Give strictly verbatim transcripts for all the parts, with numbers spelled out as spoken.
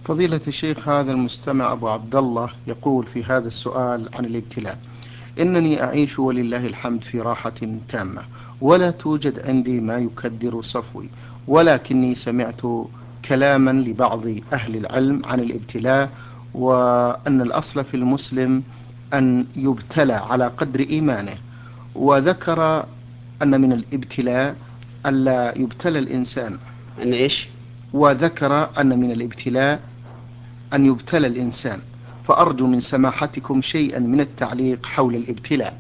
فضيلة الشيخ، هذا المستمع أبو عبد الله يقول في هذا السؤال عن الابتلاء: إنني أعيش ولله الحمد في راحة تامة، ولا توجد عندي ما يكدر صفوي، ولكني سمعت كلاما لبعض أهل العلم عن الابتلاء، وأن الأصل في المسلم أن يبتلى على قدر إيمانه، وذكر أن من الابتلاء ألا يبتلى الإنسان. أن إيش؟ وذكر أن من الابتلاء أن يبتلى الإنسان، فأرجو من سماحتكم شيئا من التعليق حول الابتلاء.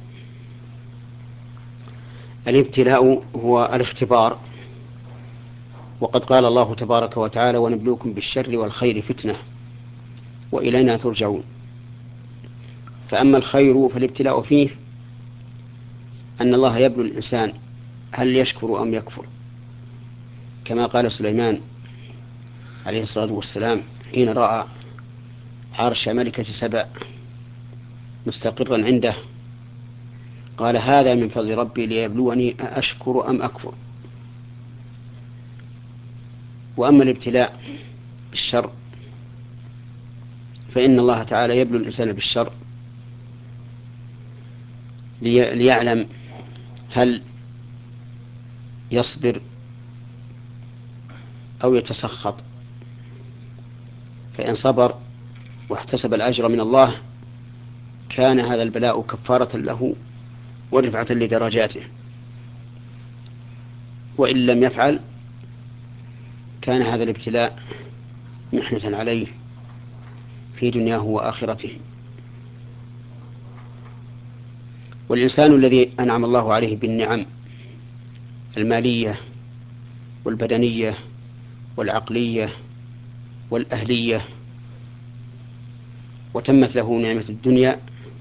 الابتلاء هو الاختبار، وقد قال الله تبارك وتعالى: ونبلوكم بالشر والخير فتنة وإلينا ترجعون. فأما الخير فالابتلاء فيه أن الله يبلو الإنسان هل يشكر أم يكفر، كما قال سليمان عليه الصلاة والسلام حين رأى عرش ملكة سبأ مستقرا عنده: قال هذا من فضل ربي ليبلوني أشكر أم أكفر. وأما الابتلاء بالشر فإن الله تعالى يبلو الإنسان بالشر لي ليعلم هل يصبر أو يتسخط. فإن صبر واحتسب الأجر من الله كان هذا البلاء كفارة له ورفعة لدرجاته، وإن لم يفعل كان هذا الابتلاء محنة عليه في دنياه وآخرته. والإنسان الذي أنعم الله عليه بالنعم المالية والبدنية والعقلية والأهلية وتمت له نعمة الدنيا،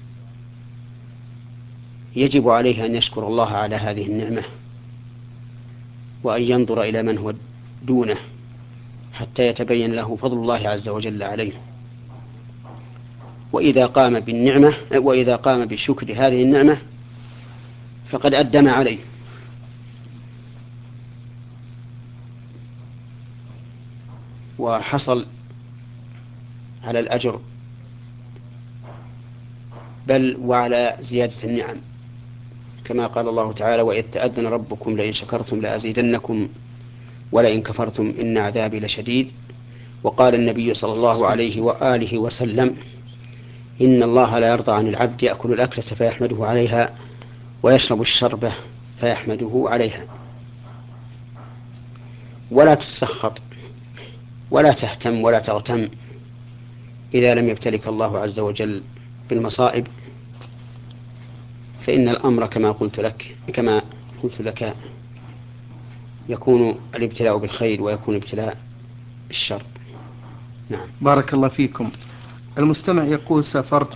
يجب عليه أن يشكر الله على هذه النعمة، وأن ينظر إلى من هو دونه حتى يتبين له فضل الله عز وجل عليه. وإذا قام بالنعمة وإذا قام بشكر هذه النعمة فقد أدى ما عليه. وحصل على الأجر بل وعلى زيادة النعم، كما قال الله تعالى: وإذ تأذن ربكم لئن شكرتم لأزيدنكم ولئن كفرتم إن عذابي لشديد. وقال النبي صلى الله عليه وآله وسلم: إن الله لا يرضى عن العبد يأكل الأكلة فيحمده عليها ويشرب الشربة فيحمده عليها. ولا تتسخط ولا تهتم ولا تغتم إذا لم يبتلك الله عز وجل بالمصائب، فإن الأمر كما قلت لك كما قلت لك يكون الابتلاء بالخير ويكون الابتلاء بالشر. نعم. بارك الله فيكم. المستمع يقول: سافرت